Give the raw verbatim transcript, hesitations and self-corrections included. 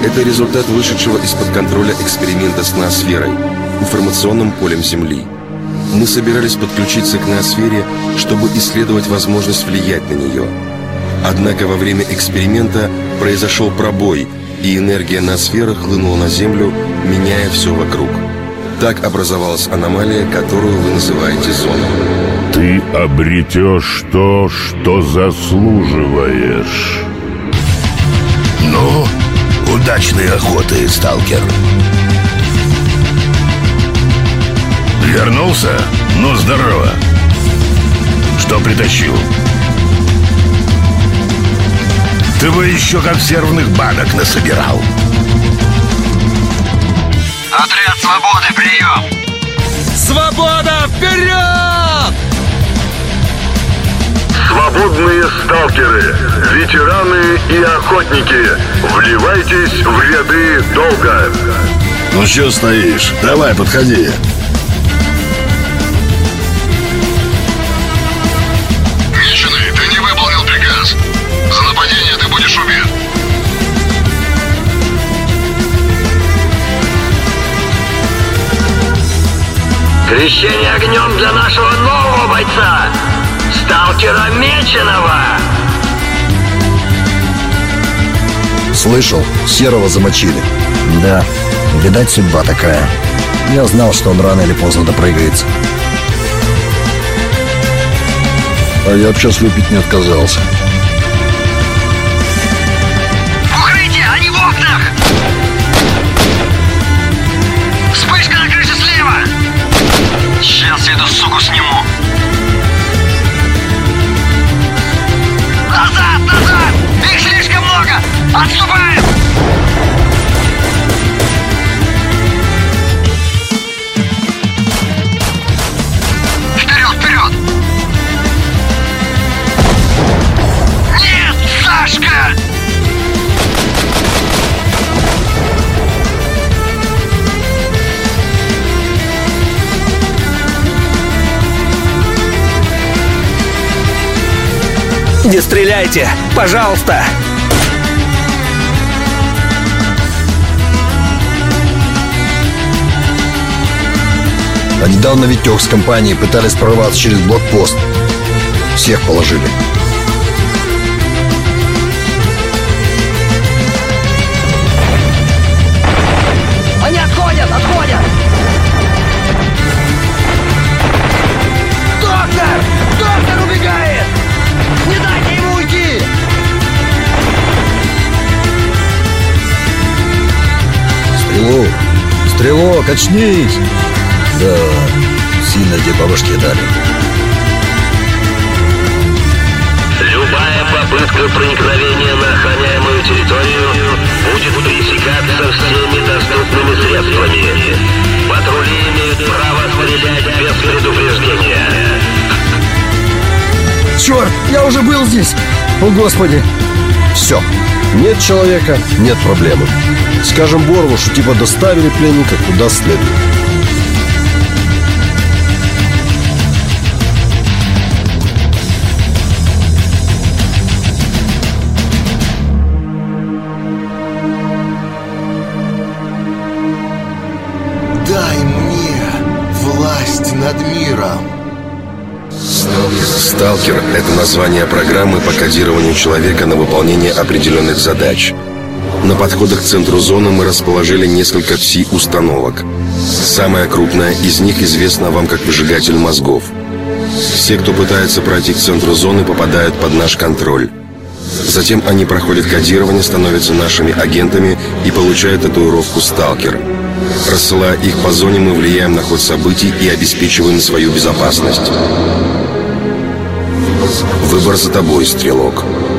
Это результат вышедшего из-под контроля эксперимента с ноосферой, информационным полем Земли. Мы собирались подключиться к ноосфере, чтобы исследовать возможность влиять на нее. Однако во время эксперимента произошел пробой, и энергия ноосферы хлынула на Землю, меняя все вокруг. Так образовалась аномалия, которую вы называете зоной. Ты обретешь то, что заслуживаешь. Ну, удачной охоты, сталкер. Вернулся? Ну, здорово. Что притащил? Ты бы еще консервных банок насобирал. Отряд свободы, прием! Свобода, вперед! Свободные сталкеры, ветераны и охотники, вливайтесь в ряды долга. Ну что стоишь? Давай, подходи. Меченый, ты не выполнил приказ. За нападение ты будешь убит. Крещение огнем для нашего нового бойца, сталкера Меченого! Слышал, Серого замочили. Да, видать, судьба такая. Я знал, что он рано или поздно допрыгается. А я б сейчас выпить не отказался. Укрытие, они в окнах! Вспышка на крыше слева! Сейчас я эту суку сниму! Назад, назад! Их слишком много! Отступаем! Вперед, вперед! Нет, Сашка! Не стреляйте, пожалуйста! А недавно Витек с компанией пытались прорваться через блокпост. Всех положили. Они отходят, отходят! Доктор! Доктор убегает! Не дайте ему уйти! Стрелок! Стрелок, очнись! Да, сильно тебе по башке дали. Любая попытка проникновения на охраняемую территорию будет пресекаться всеми доступными средствами. Патрули имеют право стрелять без предупреждения. Черт, я уже был здесь! О, Господи! Все, нет человека, нет проблемы. Скажем Борову, что типа доставили пленника куда следует. Дай мне власть над миром. Сталкер – это название программы по кодированию человека на выполнение определенных задач. На подходах к центру зоны мы расположили несколько пси-установок. Самая крупная из них известна вам как выжигатель мозгов. Все, кто пытается пройти к центру зоны, попадают под наш контроль. Затем они проходят кодирование, становятся нашими агентами и получают татуировку «Сталкер». Рассылая их по зоне, мы влияем на ход событий и обеспечиваем свою безопасность. Выбор за тобой, стрелок.